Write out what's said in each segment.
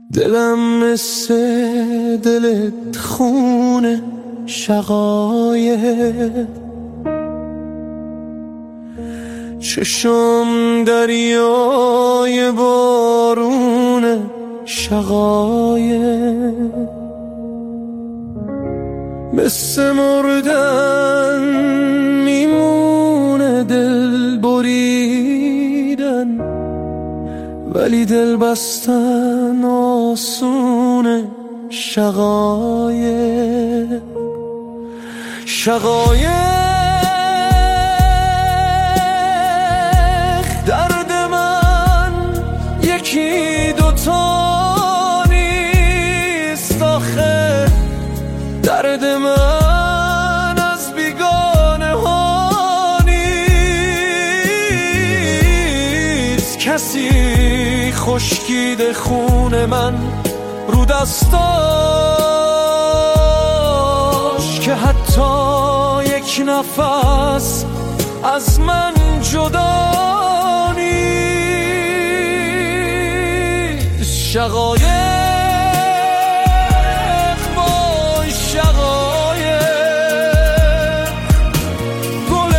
دلم مثل دلت خونه شقایق، چشم دریای بارونه شقایق، مثل مردن میمونه دل بریدن، ولی دل بستن آسونه شقایق. شقایق درد من یکی دوتا نیست آخه، درد من از بیگانه ها نیست. کسی خشکیده خون من رو دستاش که حتی یک نفس از من جدا نیست. شقایق وای شقایق، گل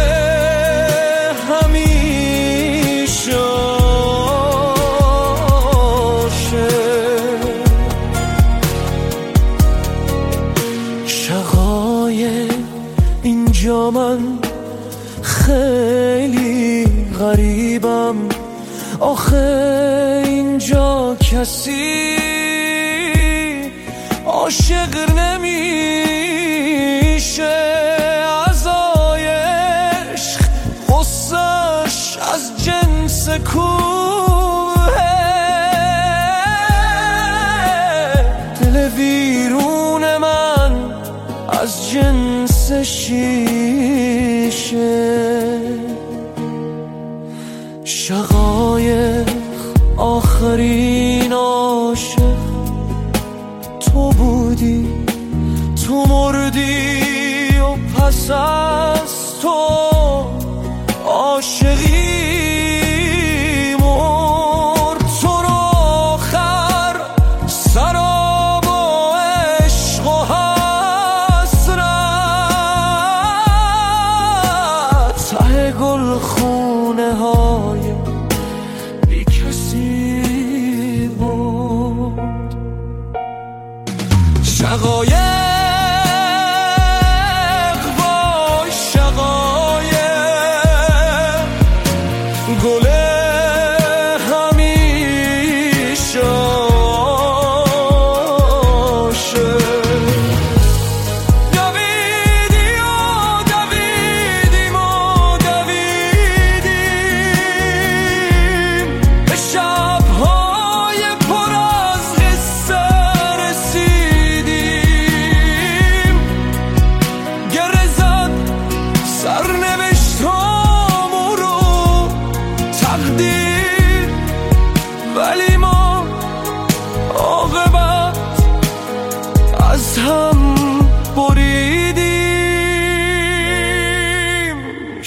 همیشه شقایق. اینجا من خیلی غریبم آخه، اینجا کسی عاشق نمیشه، عزای عشق غصه‌ش از جنس کوه، دل ویرون من از جنس شیشه. شقایق آخرین عاشق تو بودی، تو مردی و پس از تو عاشقی مرد. تو رو آخر سراب و عشق و حسرت، ته گلخونه های بی کسی بود. شقایق وای شقایق، گل همیشه عاشق. دویدی و دویدیم و دویدیم، به شب‌های پر از قصه رسیدیم. گره زد سرنوشتامون رو تقدیر، ولی ما عاقبت از هم بریدیم.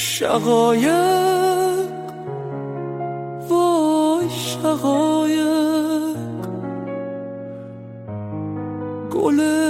شقایق وای شقایق، گل